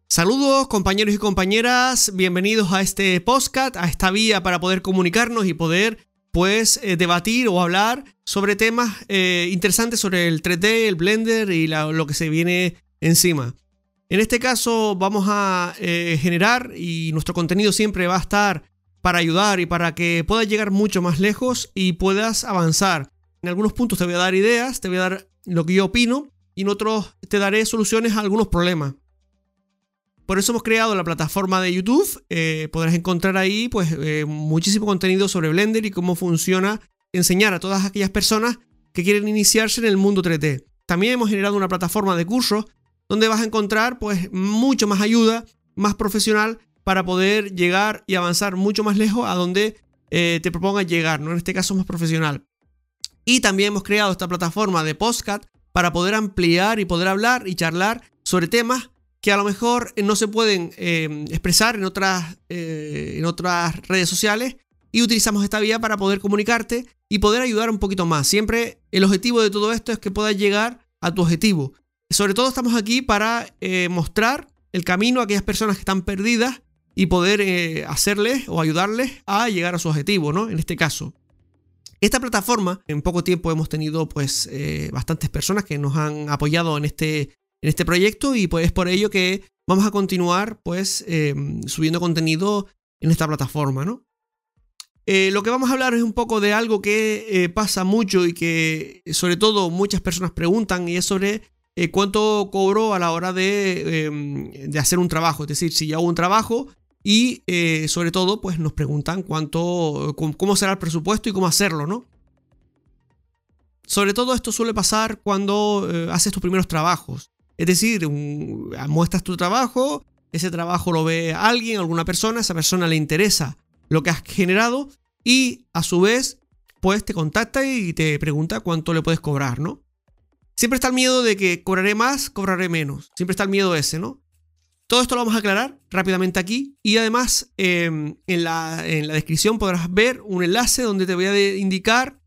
Saludos compañeros y compañeras, bienvenidos a este podcast, a esta vía para poder comunicarnos y poder debatir o hablar sobre temas interesantes sobre el 3D, el Blender y lo que se viene encima. En este caso vamos a generar, y nuestro contenido siempre va a estar para ayudar y para que puedas llegar mucho más lejos y puedas avanzar. En algunos puntos te voy a dar ideas, te voy a dar lo que yo opino y en otros te daré soluciones a algunos problemas. Por eso hemos creado la plataforma de YouTube. Podrás encontrar ahí muchísimo contenido sobre Blender y cómo funciona, enseñar a todas aquellas personas que quieren iniciarse en el mundo 3D. También hemos generado una plataforma de cursos donde vas a encontrar mucho más ayuda, más profesional para poder llegar y avanzar mucho más lejos a donde te propongas llegar, ¿no? En este caso más profesional. Y también hemos creado esta plataforma de podcast para poder ampliar y poder hablar y charlar sobre temas que a lo mejor no se pueden expresar en otras redes sociales, y utilizamos esta vía para poder comunicarte y poder ayudar un poquito más. Siempre el objetivo de todo esto es que puedas llegar a tu objetivo. Sobre todo estamos aquí para mostrar el camino a aquellas personas que están perdidas y poder hacerles o ayudarles a llegar a su objetivo, ¿no? En este caso. Esta plataforma, en poco tiempo hemos tenido bastantes personas que nos han apoyado en este proyecto, y es por ello que vamos a continuar subiendo contenido en esta plataforma, ¿no? Lo que vamos a hablar es un poco de algo que pasa mucho y que sobre todo muchas personas preguntan, y es sobre cuánto cobro a la hora de hacer un trabajo. Es decir, si yo hago un trabajo y sobre todo nos preguntan cómo será el presupuesto y cómo hacerlo, ¿no? Sobre todo esto suele pasar cuando haces tus primeros trabajos. Es decir, muestras tu trabajo, ese trabajo lo ve alguien, alguna persona, esa persona le interesa lo que has generado y a su vez te contacta y te pregunta cuánto le puedes cobrar, ¿no? Siempre está el miedo de que cobraré más, cobraré menos. Siempre está el miedo ese, ¿no? Todo esto lo vamos a aclarar rápidamente aquí, y además en la descripción podrás ver un enlace donde te voy a indicar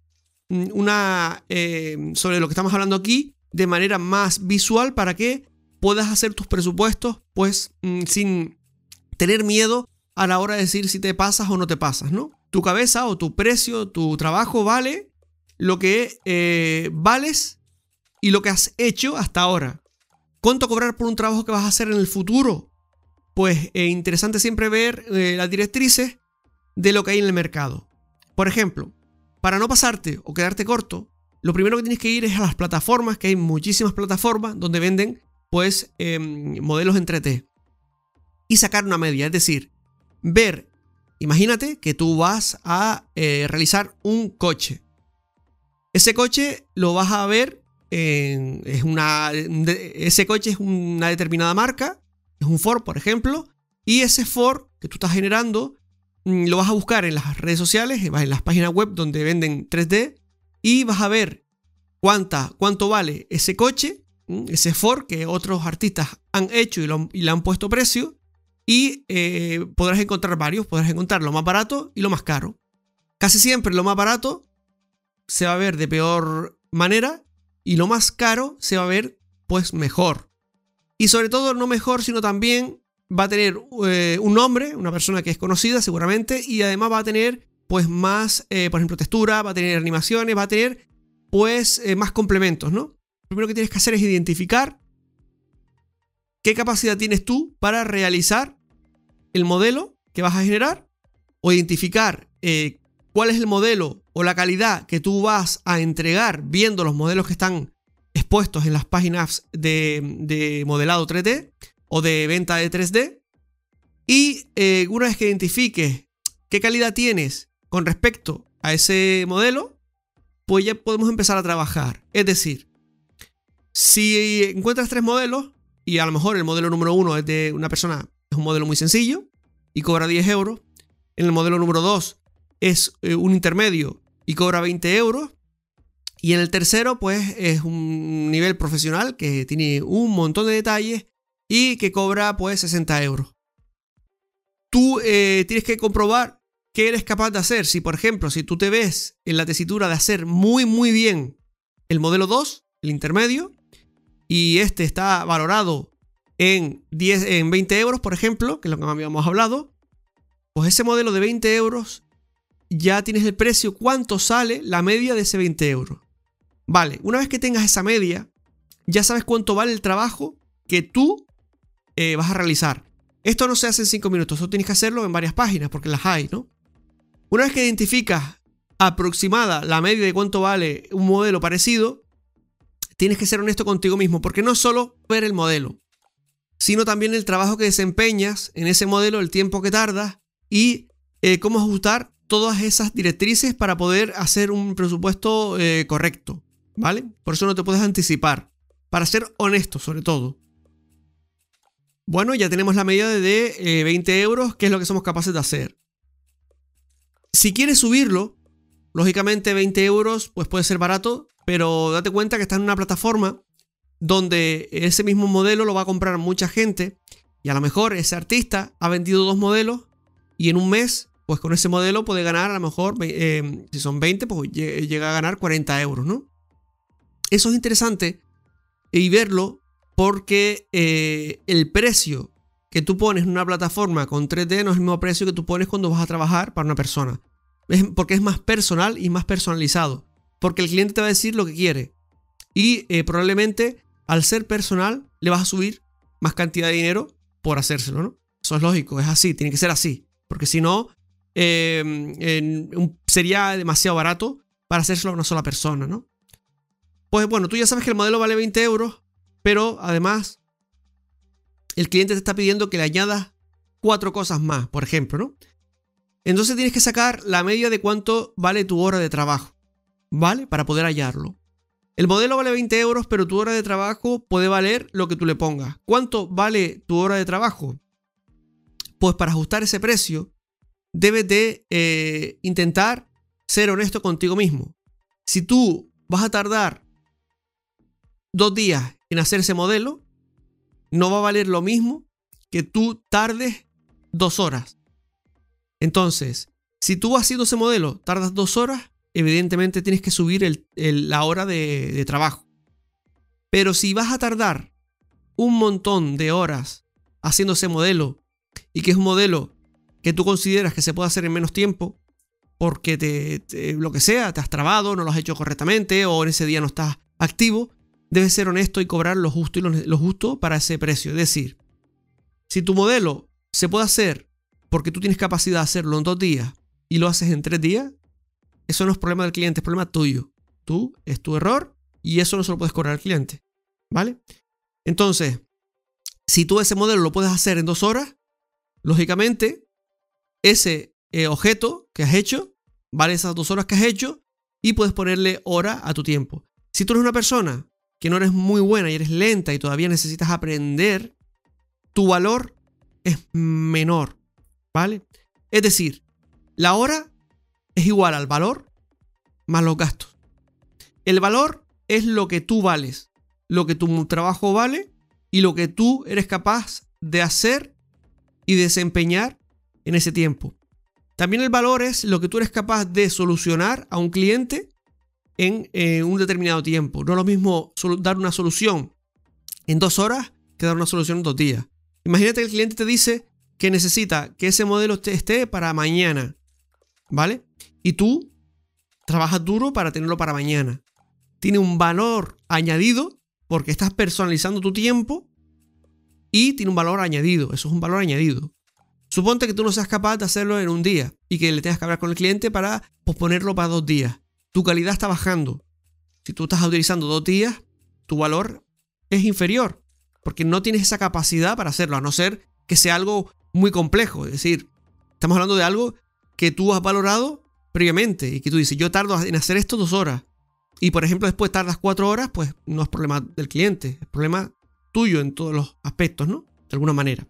sobre lo que estamos hablando aquí de manera más visual, para que puedas hacer tus presupuestos sin tener miedo a la hora de decir si te pasas o no te pasas, ¿no? Tu cabeza o tu precio, tu trabajo vale lo que vales y lo que has hecho hasta ahora. ¿Cuánto cobrar por un trabajo que vas a hacer en el futuro? Interesante siempre ver las directrices de lo que hay en el mercado. Por ejemplo, para no pasarte o quedarte corto, lo primero que tienes que ir es a las plataformas, que hay muchísimas plataformas donde venden modelos en 3D, y sacar una media. Es decir, imagínate que tú vas a realizar un coche. Ese coche lo vas a ver, ese coche es una determinada marca, es un Ford, por ejemplo, y ese Ford que tú estás generando lo vas a buscar en las redes sociales, vas en las páginas web donde venden 3D, y vas a ver cuánto vale ese coche, ese Ford que otros artistas han hecho y le han puesto precio, y podrás encontrar varios. Podrás encontrar lo más barato y lo más caro. Casi siempre lo más barato se va a ver de peor manera y lo más caro se va a ver mejor. Y sobre todo no mejor, sino también va a tener un nombre, una persona que es conocida seguramente, y además va a tener más, por ejemplo, textura, va a tener animaciones, va a tener más complementos, ¿no? Lo primero que tienes que hacer es identificar qué capacidad tienes tú para realizar el modelo que vas a generar, o identificar cuál es el modelo o la calidad que tú vas a entregar viendo los modelos que están expuestos en las páginas de modelado 3D o de venta de 3D. Y una vez que identifiques qué calidad tienes con respecto a ese modelo, ya podemos empezar a trabajar. Es decir, si encuentras 3 modelos y a lo mejor el modelo número 1 es de una persona, es un modelo muy sencillo y cobra 10 euros. En el modelo número 2 es un intermedio y cobra 20 euros. Y en el tercero es un nivel profesional que tiene un montón de detalles y que cobra 60 euros. Tú tienes que comprobar qué eres capaz de hacer. Si por ejemplo, si tú te ves en la tesitura de hacer muy muy bien el modelo 2, el intermedio, y este está valorado en 20 euros, por ejemplo, que es lo que habíamos hablado, pues ese modelo de 20 euros ya tienes el precio, cuánto sale la media de ese 20 euros. Vale, una vez que tengas esa media, ya sabes cuánto vale el trabajo que tú vas a realizar. Esto no se hace en 5 minutos, esto tienes que hacerlo en varias páginas porque las hay, ¿no? Una vez que identificas aproximada la media de cuánto vale un modelo parecido, tienes que ser honesto contigo mismo, porque no es solo ver el modelo, sino también el trabajo que desempeñas en ese modelo, el tiempo que tardas y cómo ajustar todas esas directrices para poder hacer un presupuesto correcto, ¿vale? Por eso no te puedes anticipar, para ser honesto sobre todo. Bueno, ya tenemos la medida de 20 euros, que es lo que somos capaces de hacer. Si quieres subirlo, lógicamente 20 euros pues puede ser barato, pero date cuenta que estás en una plataforma donde ese mismo modelo lo va a comprar mucha gente y a lo mejor ese artista ha vendido 2 modelos y en un mes, pues con ese modelo puede ganar a lo mejor, si son 20, pues llega a ganar 40 euros, ¿no? Eso es interesante y verlo porque el precio que tú pones en una plataforma con 3D no es el mismo precio que tú pones cuando vas a trabajar para una persona. Porque es más personal y más personalizado. Porque el cliente te va a decir lo que quiere. Y probablemente al ser personal le vas a subir más cantidad de dinero por hacérselo, ¿no? Eso es lógico, es así, tiene que ser así. Porque si no, sería demasiado barato para hacérselo a una sola persona, ¿no? Pues bueno, tú ya sabes que el modelo vale 20 euros, pero además el cliente te está pidiendo que le añadas 4 cosas más, por ejemplo, ¿no? Entonces tienes que sacar la media de cuánto vale tu hora de trabajo, ¿vale? Para poder hallarlo. El modelo vale 20 euros, pero tu hora de trabajo puede valer lo que tú le pongas. ¿Cuánto vale tu hora de trabajo? Pues para ajustar ese precio, debes de intentar ser honesto contigo mismo. Si tú vas a tardar 2 días en hacer ese modelo, no va a valer lo mismo que tú tardes 2 horas. Entonces, si tú haciendo ese modelo tardas 2 horas, evidentemente tienes que subir la hora de trabajo. Pero si vas a tardar un montón de horas haciendo ese modelo y que es un modelo que tú consideras que se puede hacer en menos tiempo, porque lo que sea, te has trabado, no lo has hecho correctamente o en ese día no estás activo, debes ser honesto y cobrar lo justo y lo justo para ese precio. Es decir, si tu modelo se puede hacer porque tú tienes capacidad de hacerlo en 2 días y lo haces en 3 días, eso no es problema del cliente, es problema tuyo. Es tu error y eso no se lo puedes cobrar al cliente, ¿vale? Entonces, si tú ese modelo lo puedes hacer en 2 horas, lógicamente, ese objeto que has hecho vale esas 2 horas que has hecho y puedes ponerle hora a tu tiempo. Si tú eres una persona que no eres muy buena y eres lenta y todavía necesitas aprender, tu valor es menor, ¿vale? Es decir, la hora es igual al valor más los gastos. El valor es lo que tú vales, lo que tu trabajo vale y lo que tú eres capaz de hacer y desempeñar en ese tiempo. También el valor es lo que tú eres capaz de solucionar a un cliente en un determinado tiempo. No es lo mismo dar una solución en 2 horas que dar una solución en 2 días. Imagínate que el cliente te dice que necesita que ese modelo esté para mañana, ¿vale? Y tú trabajas duro para tenerlo para mañana. Tiene un valor añadido porque estás personalizando tu tiempo y tiene un valor añadido. Eso es un valor añadido. Suponte que tú no seas capaz de hacerlo en un día y que le tengas que hablar con el cliente para posponerlo para 2 días. Tu calidad está bajando. Si tú estás utilizando 2 días, tu valor es inferior porque no tienes esa capacidad para hacerlo, a no ser que sea algo muy complejo. Es decir, estamos hablando de algo que tú has valorado previamente y que tú dices, yo tardo en hacer esto 2 horas y por ejemplo después tardas 4 horas, pues no es problema del cliente, es problema tuyo en todos los aspectos, ¿no? De alguna manera.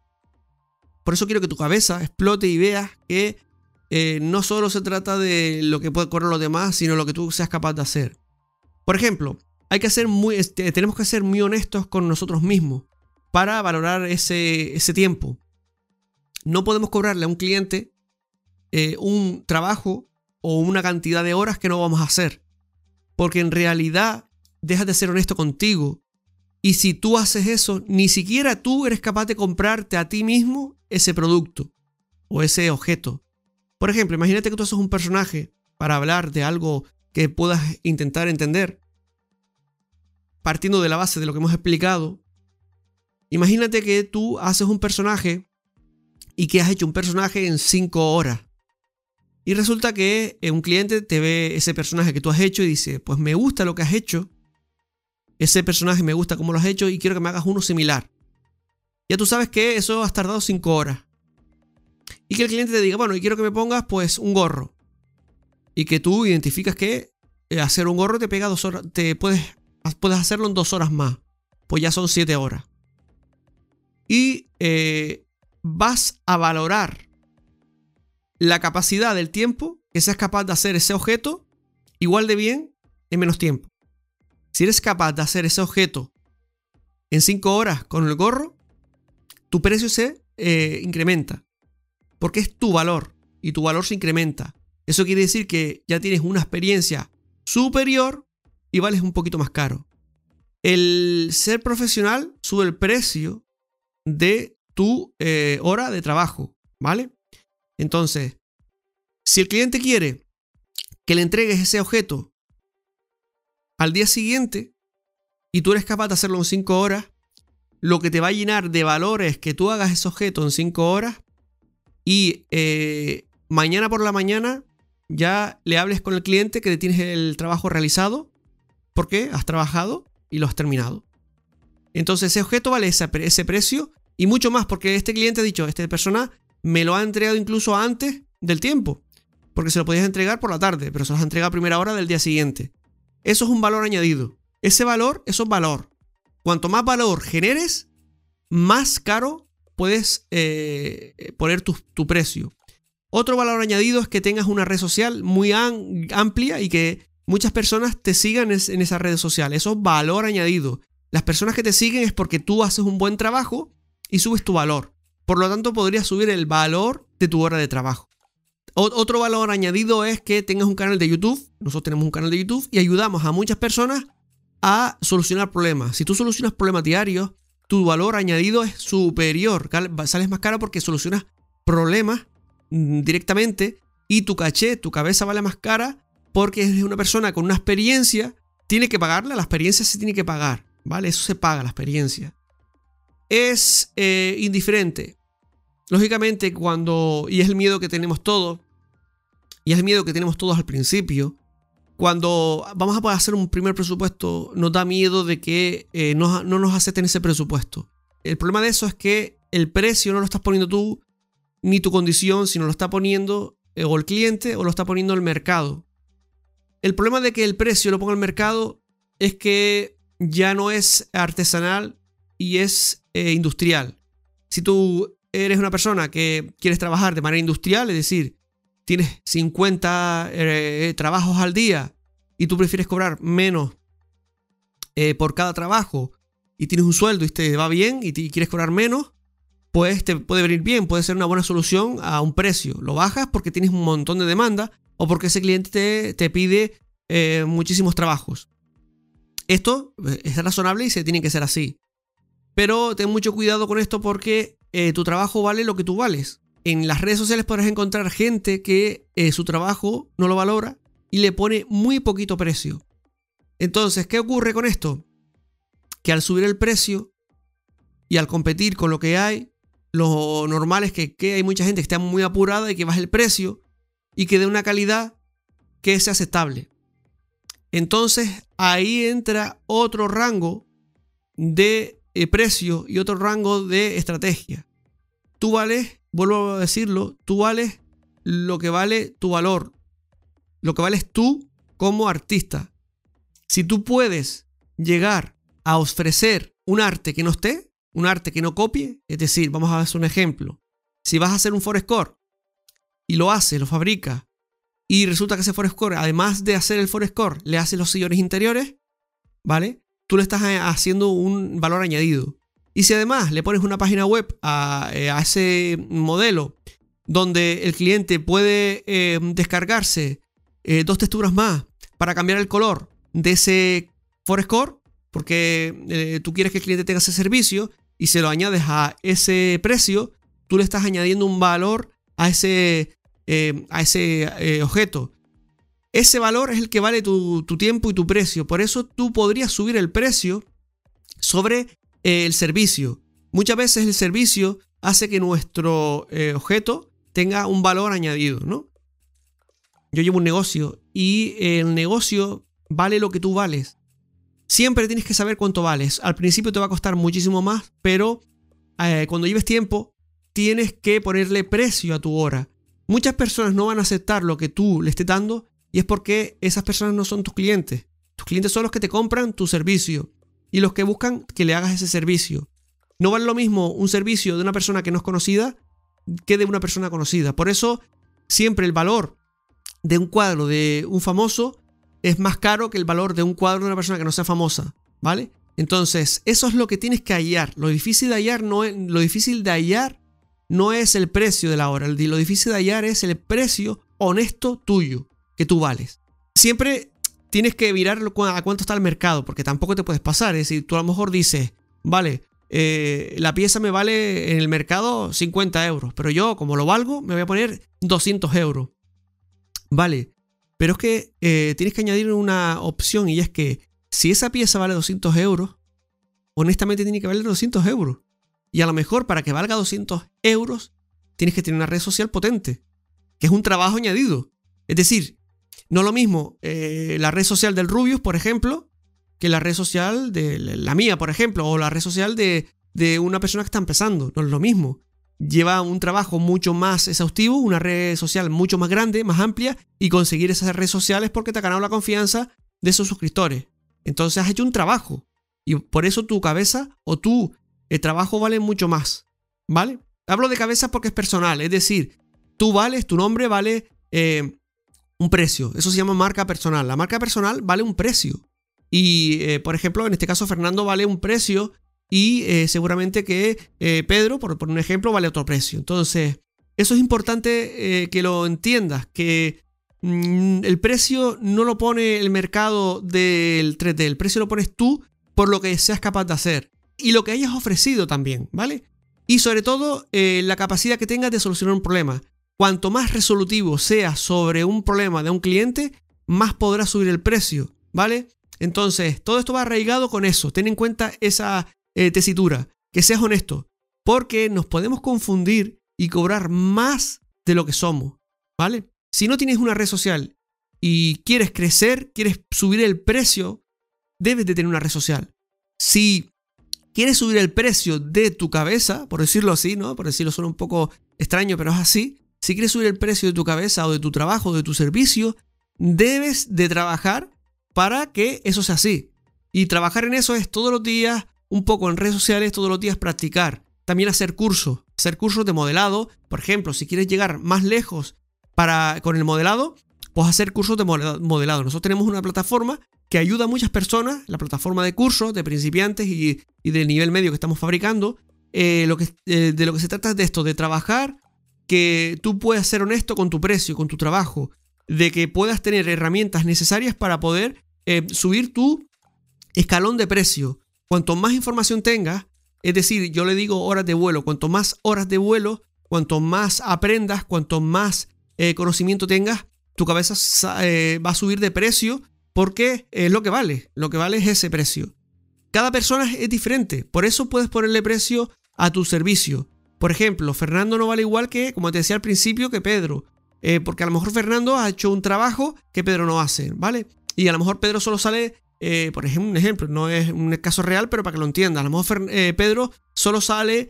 Por eso quiero que tu cabeza explote y veas que no solo se trata de lo que puede correr los demás, sino lo que tú seas capaz de hacer. Por ejemplo, tenemos que ser muy honestos con nosotros mismos para valorar ese tiempo. No podemos cobrarle a un cliente un trabajo o una cantidad de horas que no vamos a hacer. Porque en realidad dejas de ser honesto contigo Y si tú haces eso, ni siquiera tú eres capaz de comprarte a ti mismo ese producto o ese objeto. Por ejemplo, imagínate que tú haces un personaje para hablar de algo que puedas intentar entender. Partiendo de la base de lo que hemos explicado, imagínate que tú haces un personaje y que has hecho un personaje en 5 horas. Y resulta que un cliente te ve ese personaje que tú has hecho y dice, pues me gusta lo que has hecho. Ese personaje me gusta cómo lo has hecho y quiero que me hagas uno similar. Ya tú sabes que eso has tardado 5 horas. Y que el cliente te diga, bueno, y quiero que me pongas pues un gorro. Y que tú identificas que hacer un gorro te pega 2 horas, puedes hacerlo en 2 horas más. Pues ya son 7 horas. Y vas a valorar la capacidad del tiempo que seas capaz de hacer ese objeto igual de bien en menos tiempo. Si eres capaz de hacer ese objeto en 5 horas con el gorro, tu precio se incrementa. Porque es tu valor y tu valor se incrementa. Eso quiere decir que ya tienes una experiencia superior y vales un poquito más caro. El ser profesional sube el precio de tu hora de trabajo, ¿vale? Entonces, si el cliente quiere que le entregues ese objeto al día siguiente y tú eres capaz de hacerlo en 5 horas, lo que te va a llenar de valor es que tú hagas ese objeto en 5 horas y mañana por la mañana ya le hables con el cliente que tienes el trabajo realizado porque has trabajado y lo has terminado. Entonces ese objeto vale ese precio y mucho más porque este cliente ha dicho, esta persona me lo ha entregado incluso antes del tiempo, porque se lo podías entregar por la tarde, pero se lo has entregado a primera hora del día siguiente. Eso es un valor añadido. Ese valor, eso es valor. Cuanto más valor generes, más caro puedes poner tu precio. Otro valor añadido es que tengas una red social muy amplia y que muchas personas te sigan en esa red social. Eso es valor añadido. Las personas que te siguen es porque tú haces un buen trabajo y subes tu valor. Por lo tanto, podrías subir el valor de tu hora de trabajo. Otro valor añadido es que tengas un canal de YouTube. Nosotros tenemos un canal de YouTube y ayudamos a muchas personas a solucionar problemas. Si tú solucionas problemas diarios, tu valor añadido es superior. Sales más caro porque solucionas problemas directamente y tu caché, tu cabeza vale más cara porque eres una persona con una experiencia. Tiene que pagarla, la experiencia se tiene que pagar, ¿vale? Eso se paga, la experiencia. Es indiferente. Lógicamente y es el miedo que tenemos todos, y es el miedo que tenemos todos al principio, cuando vamos a poder hacer un primer presupuesto, nos da miedo de que no nos acepten ese presupuesto. El problema de eso es que el precio no lo estás poniendo tú, ni tu condición, sino lo está poniendo o el cliente o lo está poniendo el mercado. El problema de que el precio lo ponga el mercado es que ya no es artesanal y es industrial. Si tú eres una persona que quieres trabajar de manera industrial, es decir, tienes 50 trabajos al día y tú prefieres cobrar menos por cada trabajo y tienes un sueldo y te va bien y quieres cobrar menos, pues te puede venir bien, puede ser una buena solución a un precio. Lo bajas porque tienes un montón de demanda o porque ese cliente te pide muchísimos trabajos. Esto es razonable y se tiene que ser así. Pero ten mucho cuidado con esto porque tu trabajo vale lo que tú vales. En las redes sociales podrás encontrar gente que su trabajo no lo valora y le pone muy poquito precio. Entonces, ¿qué ocurre con esto? Que al subir el precio y al competir con lo que hay, lo normal es que hay mucha gente que está muy apurada y que baje el precio y que dé una calidad que sea aceptable. Entonces, ahí entra otro rango de precio y otro rango de estrategia. Tú vales, vuelvo a decirlo, tú vales lo que vale tu valor, lo que vales tú como artista. Si tú puedes llegar a ofrecer un arte que no esté, un arte que no copie, es decir, vamos a hacer un ejemplo. Si vas a hacer un forescore y lo haces, lo fabricas, y resulta que ese forescore, además de hacer el forescore, le haces los sillones interiores, ¿vale? Tú le estás haciendo un valor añadido. Y si además le pones una página web a ese modelo donde el cliente puede descargarse 2 texturas más para cambiar el color de ese forescore, porque tú quieres que el cliente tenga ese servicio y se lo añades a ese precio, tú le estás añadiendo un valor a ese objeto. Ese valor es el que vale tu tiempo y tu precio. Por eso tú podrías subir el precio sobre el servicio. Muchas veces el servicio hace que nuestro objeto tenga un valor añadido, ¿no? Yo llevo un negocio y el negocio vale lo que tú vales. Siempre tienes que saber cuánto vales. Al principio te va a costar muchísimo más, pero cuando lleves tiempo tienes que ponerle precio a tu hora. Muchas personas no van a aceptar lo que tú le estés dando y es porque esas personas no son tus clientes. Tus clientes son los que te compran tu servicio y los que buscan que le hagas ese servicio. No vale lo mismo un servicio de una persona que no es conocida que de una persona conocida. Por eso siempre el valor de un cuadro de un famoso es más caro que el valor de un cuadro de una persona que no sea famosa, ¿vale? Entonces, eso es lo que tienes que hallar. Lo difícil de hallar no es el precio de la hora. Lo difícil de hallar es el precio honesto tuyo, que tú vales. Siempre tienes que mirar a cuánto está el mercado, porque tampoco te puedes pasar. Es decir, tú a lo mejor dices, vale, la pieza me vale en el mercado 50 euros, pero yo, como lo valgo, me voy a poner 200 euros. Vale, pero es que tienes que añadir una opción y es que si esa pieza vale 200 euros, honestamente tiene que valer 200 euros. Y a lo mejor para que valga 200 euros, tienes que tener una red social potente, que es un trabajo añadido. Es decir, no es lo mismo la red social del Rubius, por ejemplo, que la red social de la mía, por ejemplo, o la red social de una persona que está empezando. No es lo mismo. Lleva un trabajo mucho más exhaustivo, una red social mucho más grande, más amplia, y conseguir esas redes sociales porque te ha ganado la confianza de sus suscriptores. Entonces has hecho un trabajo y por eso tu cabeza o el trabajo vale mucho más, ¿vale? Hablo de cabeza porque es personal, es decir, tú vales, tu nombre vale un precio. Eso se llama marca personal. La marca personal vale un precio. Y, por ejemplo, en este caso Fernando vale un precio y seguramente que Pedro, por un ejemplo, vale otro precio. Entonces, eso es importante que lo entiendas, que el precio no lo pone el mercado del 3D, el precio lo pones tú por lo que seas capaz de hacer y lo que hayas ofrecido también, ¿vale? Y sobre todo, la capacidad que tengas de solucionar un problema. Cuanto más resolutivo seas sobre un problema de un cliente, más podrás subir el precio, ¿vale? Entonces, todo esto va arraigado con eso. Ten en cuenta esa tesitura, que seas honesto, porque nos podemos confundir y cobrar más de lo que somos, ¿vale? Si no tienes una red social y quieres crecer, quieres subir el precio, debes de tener una red social. Si quieres subir el precio de tu cabeza, por decirlo así, ¿no? Por decirlo suena un poco extraño, pero es así. Si quieres subir el precio de tu cabeza o de tu trabajo o de tu servicio, debes de trabajar para que eso sea así. Y trabajar en eso es todos los días, un poco en redes sociales, todos los días practicar. También hacer cursos de modelado. Por ejemplo, si quieres llegar más lejos con el modelado, pues hacer cursos de modelado. Nosotros tenemos una plataforma que ayuda a muchas personas, la plataforma de cursos de principiantes y del nivel medio que estamos fabricando. De lo que se trata es de esto, de trabajar, que tú puedas ser honesto con tu precio, con tu trabajo, de que puedas tener herramientas necesarias para poder subir tu escalón de precio. Cuanto más información tengas, es decir, yo le digo horas de vuelo, cuanto más horas de vuelo, cuanto más aprendas, cuanto más conocimiento tengas, tu cabeza va a subir de precio porque es lo que vale es ese precio. Cada persona es diferente, por eso puedes ponerle precio a tu servicio. Por ejemplo, Fernando no vale igual que, como te decía al principio, que Pedro. Porque a lo mejor Fernando ha hecho un trabajo que Pedro no hace, ¿vale? Y a lo mejor Pedro solo sale, por ejemplo, un ejemplo, no es un caso real, pero para que lo entiendas. A lo mejor Pedro solo sale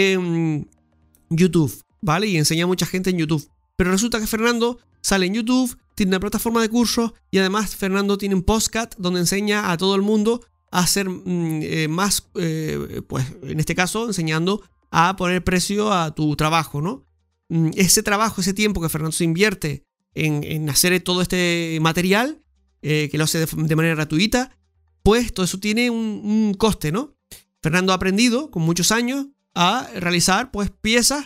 en YouTube, ¿vale? Y enseña a mucha gente en YouTube. Pero resulta que Fernando sale en YouTube, tiene una plataforma de cursos y además Fernando tiene un podcast donde enseña a todo el mundo a hacer más, pues en este caso, enseñando a poner precio a tu trabajo, ¿no? Ese trabajo, ese tiempo que Fernando se invierte en hacer todo este material, que lo hace de manera gratuita, pues todo eso tiene un coste, ¿no? Fernando ha aprendido con muchos años a realizar pues piezas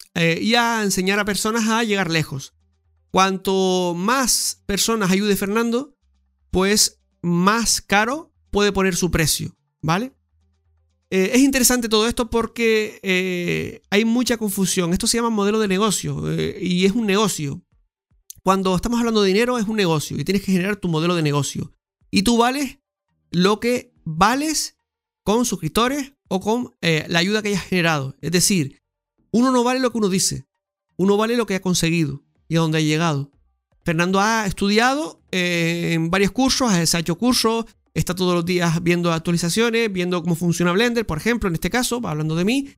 y a enseñar a personas a llegar lejos. Cuanto más personas ayude Fernando, pues más caro puede poner su precio, ¿vale? Es interesante todo esto porque hay mucha confusión. Esto se llama modelo de negocio y es un negocio. Cuando estamos hablando de dinero es un negocio y tienes que generar tu modelo de negocio. Y tú vales lo que vales con suscriptores o con la ayuda que hayas generado. Es decir, uno no vale lo que uno dice. Uno vale lo que ha conseguido y a dónde ha llegado. Fernando ha estudiado en varios cursos, ha hecho cursos, está todos los días viendo actualizaciones, viendo cómo funciona Blender, por ejemplo, en este caso, hablando de mí.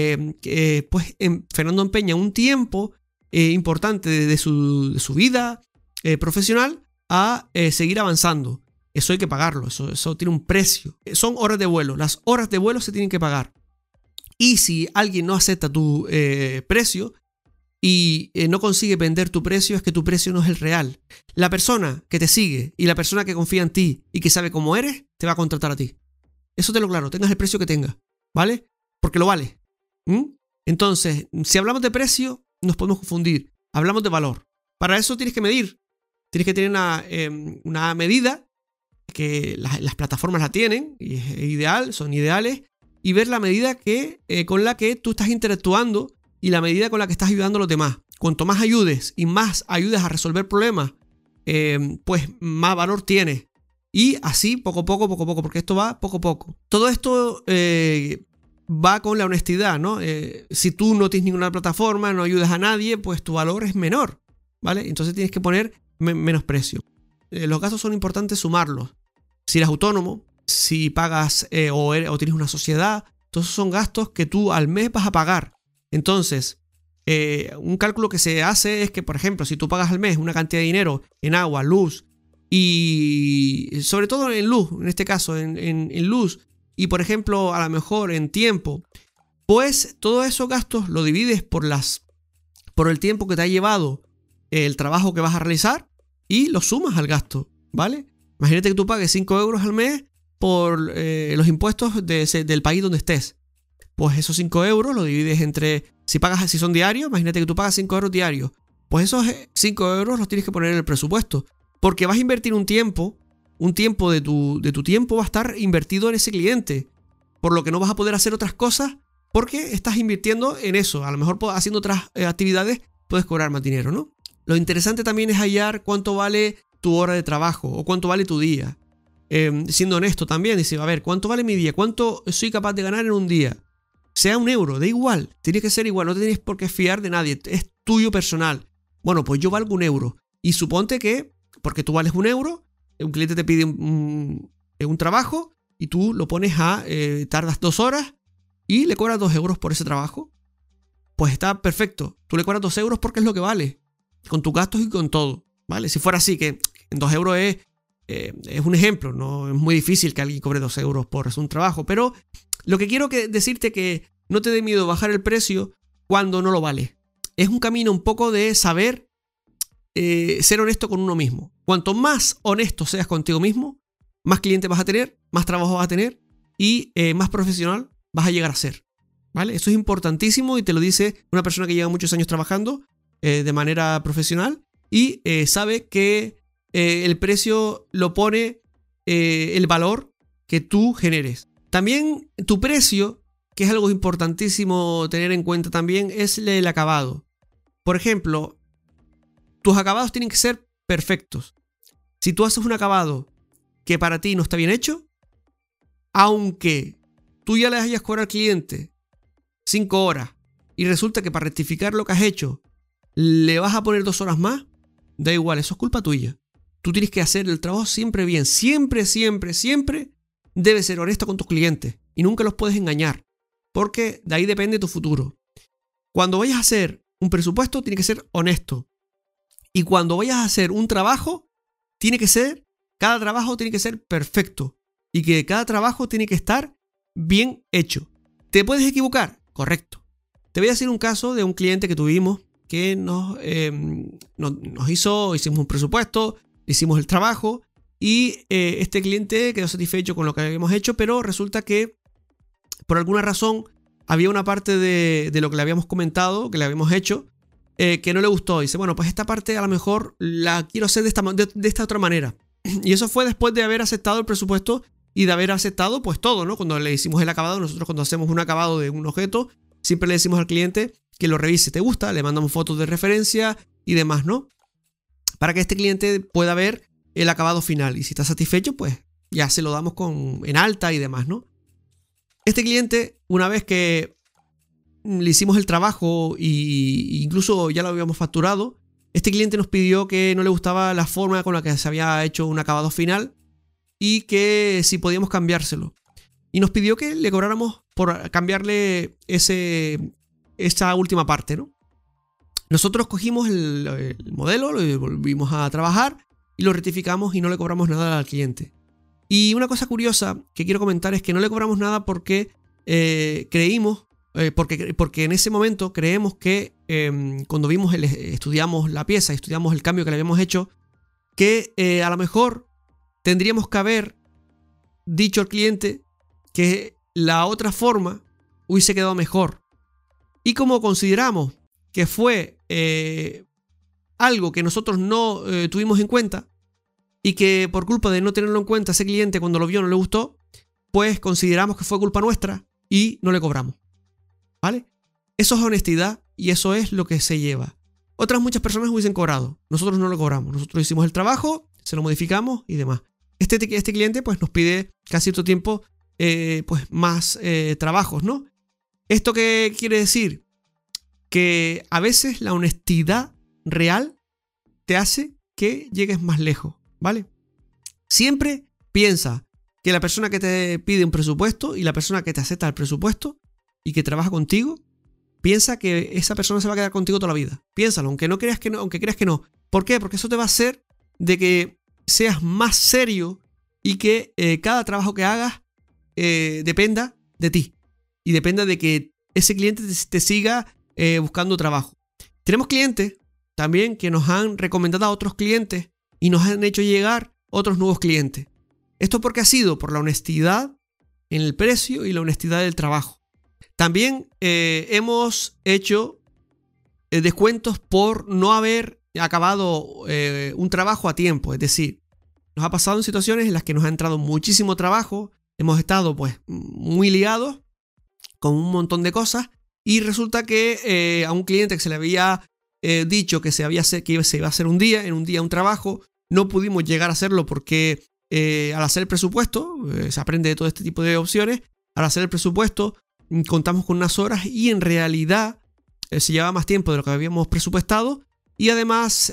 Fernando empeña un tiempo importante de su vida profesional a seguir avanzando. Eso hay que pagarlo, eso tiene un precio. Son horas de vuelo, las horas de vuelo se tienen que pagar. Y si alguien no acepta tu precio y no consigue vender tu precio, es que tu precio no es el real. La persona que te sigue y la persona que confía en ti y que sabe cómo eres, te va a contratar a ti. Eso te lo claro, tengas el precio que tengas, ¿vale? Porque lo vale. Entonces, si hablamos de precio, nos podemos confundir. Hablamos de valor. Para eso tienes que medir. Tienes que tener una medida, que las plataformas la tienen, y es ideal, son ideales, y ver la medida con la que tú estás interactuando y la medida con la que estás ayudando a los demás. Cuanto más ayudes y más ayudes a resolver problemas, pues más valor tienes. Y así, poco a poco, porque esto va poco a poco. Todo esto va con la honestidad, ¿no? Si tú no tienes ninguna plataforma, no ayudas a nadie, pues tu valor es menor, ¿vale? Entonces tienes que poner menos precio. Los gastos son importantes sumarlos. Si eres autónomo, si pagas o tienes una sociedad, todos esos son gastos que tú al mes vas a pagar. Entonces, un cálculo que se hace es que, por ejemplo, si tú pagas al mes una cantidad de dinero en agua, luz y sobre todo en luz, en este caso en luz y, por ejemplo, a lo mejor en tiempo, pues todos esos gastos lo divides por el tiempo que te ha llevado el trabajo que vas a realizar y lo sumas al gasto, ¿vale? Imagínate que tú pagues 5 euros al mes por los impuestos del país donde estés. Pues esos 5 euros lo divides entre, si son diarios, imagínate que tú pagas 5 euros diarios. Pues esos 5 euros los tienes que poner en el presupuesto. Porque vas a invertir un tiempo de tu tiempo va a estar invertido en ese cliente. Por lo que no vas a poder hacer otras cosas porque estás invirtiendo en eso. A lo mejor haciendo otras actividades puedes cobrar más dinero, ¿no? Lo interesante también es hallar cuánto vale tu hora de trabajo o cuánto vale tu día. Siendo honesto también, dice, a ver, ¿cuánto vale mi día? ¿Cuánto soy capaz de ganar en un día? Sea 1 euro, da igual, tiene que ser igual, no te tienes por qué fiar de nadie, es tuyo personal. Bueno, pues yo valgo 1 euro. Y suponte que, porque tú vales 1 euro, un cliente te pide un trabajo y tú lo pones tardas 2 horas y le cobras 2 euros por ese trabajo. Pues está perfecto, tú le cobras 2 euros porque es lo que vale, con tus gastos y con todo, ¿vale? Si fuera así, que en 2 euros es un ejemplo, no es muy difícil que alguien cobre 2 euros por hacer un trabajo, pero lo que quiero decirte que no te dé miedo bajar el precio cuando no lo vale. Es un camino un poco de saber ser honesto con uno mismo. Cuanto más honesto seas contigo mismo, más clientes vas a tener, más trabajo vas a tener y más profesional vas a llegar a ser, ¿vale? Eso es importantísimo y te lo dice una persona que lleva muchos años trabajando de manera profesional y sabe que el precio lo pone el valor que tú generes. También tu precio, que es algo importantísimo tener en cuenta también, es el acabado. Por ejemplo, tus acabados tienen que ser perfectos. Si tú haces un acabado que para ti no está bien hecho, aunque tú ya le hayas cobrado al cliente 5 horas y resulta que para rectificar lo que has hecho le vas a poner 2 horas más, da igual, eso es culpa tuya. Tú tienes que hacer el trabajo siempre bien. Siempre debes ser honesto con tus clientes y nunca los puedes engañar, porque de ahí depende tu futuro. Cuando vayas a hacer un presupuesto, tiene que ser honesto. Y cuando vayas a hacer un trabajo, cada trabajo tiene que ser perfecto. Y que cada trabajo tiene que estar bien hecho. ¿Te puedes equivocar? Correcto. Te voy a decir un caso de un cliente que tuvimos que hicimos un presupuesto, hicimos el trabajo y este cliente quedó satisfecho con lo que habíamos hecho, pero resulta que por alguna razón había una parte de lo que le habíamos comentado, que le habíamos hecho, que no le gustó. Dice, bueno, pues esta parte a lo mejor la quiero hacer de esta otra manera. Y eso fue después de haber aceptado el presupuesto y de haber aceptado pues todo, ¿no? Cuando le hicimos el acabado, nosotros cuando hacemos un acabado de un objeto, siempre le decimos al cliente que lo revise, ¿te gusta? Le mandamos fotos de referencia y demás, ¿no? Para que este cliente pueda ver el acabado final y si está satisfecho, pues ya se lo damos en alta y demás, ¿no? Este cliente, una vez que le hicimos el trabajo e incluso ya lo habíamos facturado, este cliente nos pidió que no le gustaba la forma con la que se había hecho un acabado final y que si podíamos cambiárselo. Y nos pidió que le cobráramos por cambiarle esa última parte, ¿no? Nosotros cogimos el modelo, lo volvimos a trabajar y lo rectificamos y no le cobramos nada al cliente. Y una cosa curiosa que quiero comentar es que no le cobramos nada porque porque en ese momento creemos que cuando estudiamos la pieza, estudiamos el cambio que le habíamos hecho, que a lo mejor tendríamos que haber dicho al cliente que la otra forma hubiese quedado mejor. Y como consideramos que fue algo que nosotros no tuvimos en cuenta y que por culpa de no tenerlo en cuenta ese cliente cuando lo vio no le gustó, pues consideramos que fue culpa nuestra y no le cobramos. ¿Vale? Eso es honestidad y eso es lo que se lleva. Otras muchas personas hubiesen cobrado. Nosotros no lo cobramos. Nosotros hicimos el trabajo, se lo modificamos y demás. Este cliente pues nos pide cada cierto tiempo pues más trabajos, ¿no? ¿Esto qué quiere decir? Que a veces la honestidad real te hace que llegues más lejos, ¿vale? Siempre piensa que la persona que te pide un presupuesto y la persona que te acepta el presupuesto y que trabaja contigo, piensa que esa persona se va a quedar contigo toda la vida. Piénsalo, aunque creas que no. ¿Por qué? Porque eso te va a hacer de que seas más serio y que cada trabajo que hagas dependa de ti y dependa de que ese cliente te siga buscando trabajo. Tenemos clientes también que nos han recomendado a otros clientes y nos han hecho llegar otros nuevos clientes. Esto porque ha sido por la honestidad en el precio y la honestidad del trabajo. También hemos hecho descuentos por no haber acabado un trabajo a tiempo. Es decir, nos ha pasado en situaciones en las que nos ha entrado muchísimo trabajo, hemos estado pues muy liados con un montón de cosas y resulta que a un cliente que se le había dicho que se iba a hacer en un día un trabajo, no pudimos llegar a hacerlo porque al hacer el presupuesto, se aprende de todo este tipo de opciones, al hacer el presupuesto contamos con unas horas y en realidad se llevaba más tiempo de lo que habíamos presupuestado y además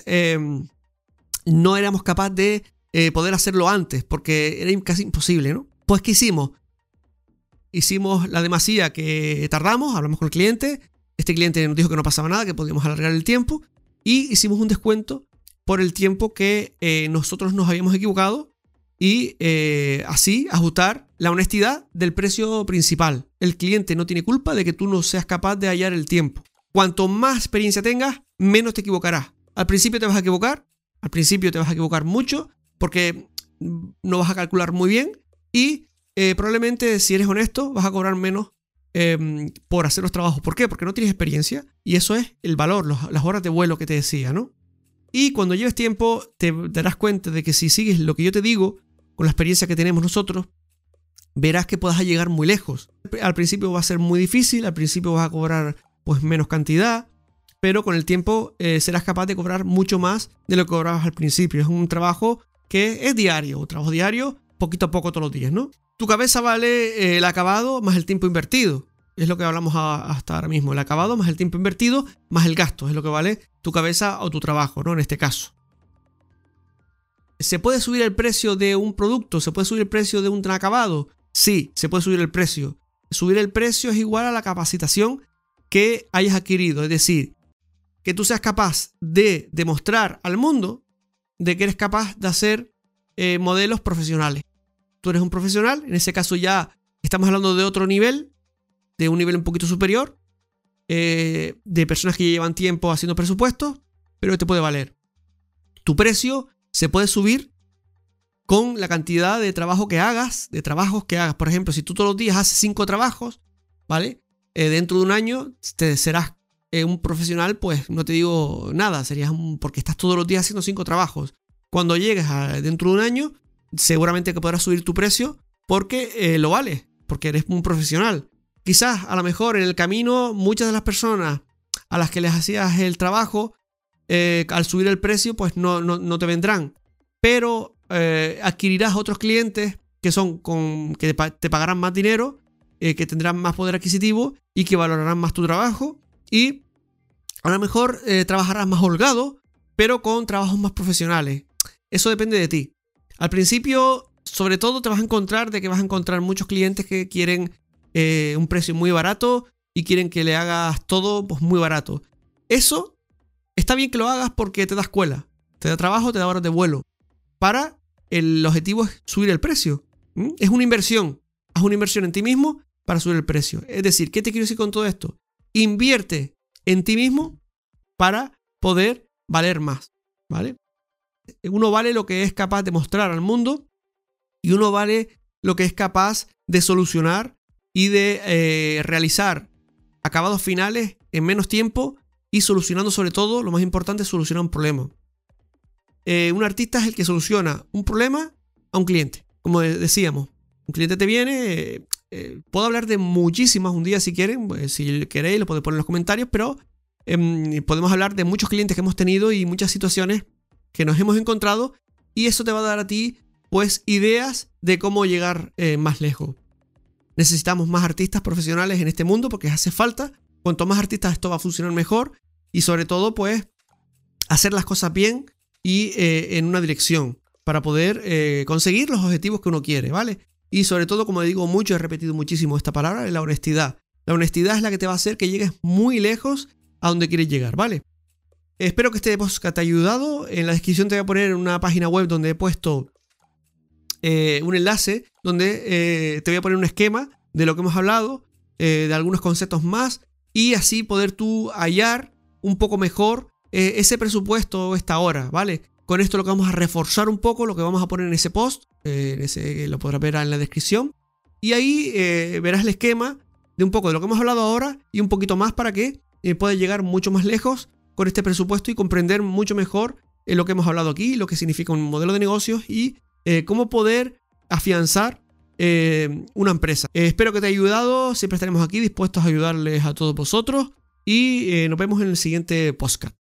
no éramos capaces de poder hacerlo antes porque era casi imposible, ¿no? Pues ¿qué hicimos? Hicimos la demasía que tardamos, hablamos con el cliente, este cliente nos dijo que no pasaba nada, que podíamos alargar el tiempo y hicimos un descuento por el tiempo que nosotros nos habíamos equivocado y así ajustar la honestidad del precio principal. El cliente no tiene culpa de que tú no seas capaz de hallar el tiempo. Cuanto más experiencia tengas, menos te equivocarás. Al principio te vas a equivocar mucho porque no vas a calcular muy bien y probablemente si eres honesto vas a cobrar menos por hacer los trabajos. ¿Por qué? Porque no tienes experiencia y eso es el valor, las horas de vuelo que te decía, ¿no? Y cuando lleves tiempo te darás cuenta de que si sigues lo que yo te digo, con la experiencia que tenemos nosotros, verás que puedas llegar muy lejos. Al principio va a ser muy difícil, al principio vas a cobrar pues menos cantidad, pero con el tiempo serás capaz de cobrar mucho más de lo que cobrabas al principio. Es un trabajo que es diario, un trabajo diario, poquito a poco todos los días, ¿no? Tu cabeza vale el acabado más el tiempo invertido. Es lo que hablamos hasta ahora mismo. El acabado más el tiempo invertido más el gasto. Es lo que vale tu cabeza o tu trabajo, ¿no? En este caso. ¿Se puede subir el precio de un producto? ¿Se puede subir el precio de un acabado? Sí, se puede subir el precio. Subir el precio es igual a la capacitación que hayas adquirido. Es decir, que tú seas capaz de demostrar al mundo de que eres capaz de hacer modelos profesionales. Tú eres un profesional, en ese caso ya estamos hablando de otro nivel, de un nivel un poquito superior, de personas que llevan tiempo haciendo presupuestos, pero te puede valer. Tu precio se puede subir con la cantidad de trabajo que hagas, de trabajos que hagas. Por ejemplo, si tú todos los días haces 5 trabajos, ¿vale? Dentro de un año serás un profesional, pues no te digo nada, porque estás todos los días haciendo 5 trabajos. Cuando llegues dentro de un año, seguramente que podrás subir tu precio porque lo vales, porque eres un profesional. Quizás a lo mejor en el camino muchas de las personas a las que les hacías el trabajo, al subir el precio, pues no te vendrán. Pero adquirirás otros clientes que te pagarán más dinero, que tendrán más poder adquisitivo y que valorarán más tu trabajo. Y a lo mejor trabajarás más holgado, pero con trabajos más profesionales. Eso depende de ti. Al principio, sobre todo, vas a encontrar muchos clientes que quieren un precio muy barato y quieren que le hagas todo pues, muy barato. Eso está bien que lo hagas porque te da escuela, te da trabajo, te da horas de vuelo. El objetivo es subir el precio. Es una inversión. Haz una inversión en ti mismo para subir el precio. Es decir, ¿qué te quiero decir con todo esto? Invierte en ti mismo para poder valer más, ¿vale? Uno vale lo que es capaz de mostrar al mundo y uno vale lo que es capaz de solucionar y de realizar acabados finales en menos tiempo y solucionando, sobre todo, lo más importante es solucionar un problema. Un artista es el que soluciona un problema a un cliente. Como decíamos, un cliente te viene, puedo hablar de muchísimas un día si quieren, si queréis lo podéis poner en los comentarios, pero podemos hablar de muchos clientes que hemos tenido y muchas situaciones que nos hemos encontrado, y eso te va a dar a ti pues ideas de cómo llegar más lejos. Necesitamos más artistas profesionales en este mundo porque hace falta. Cuanto más artistas, esto va a funcionar mejor, y sobre todo pues hacer las cosas bien y en una dirección para poder conseguir los objetivos que uno quiere, ¿vale? Y sobre todo, como digo mucho, he repetido muchísimo esta palabra, la honestidad. La honestidad es la que te va a hacer que llegues muy lejos a donde quieres llegar, ¿vale? Espero que este podcast te haya ayudado. En la descripción te voy a poner una página web donde he puesto un enlace donde te voy a poner un esquema de lo que hemos hablado, de algunos conceptos más, y así poder tú hallar un poco mejor ese presupuesto esta hora, ¿vale? Con esto lo que vamos a reforzar un poco, lo que vamos a poner en ese post, lo podrás ver en la descripción, y ahí verás el esquema de un poco de lo que hemos hablado ahora y un poquito más para que puedas llegar mucho más lejos con este presupuesto y comprender mucho mejor lo que hemos hablado aquí, lo que significa un modelo de negocios y cómo poder afianzar una empresa. Espero que te haya ayudado, siempre estaremos aquí dispuestos a ayudarles a todos vosotros y nos vemos en el siguiente podcast.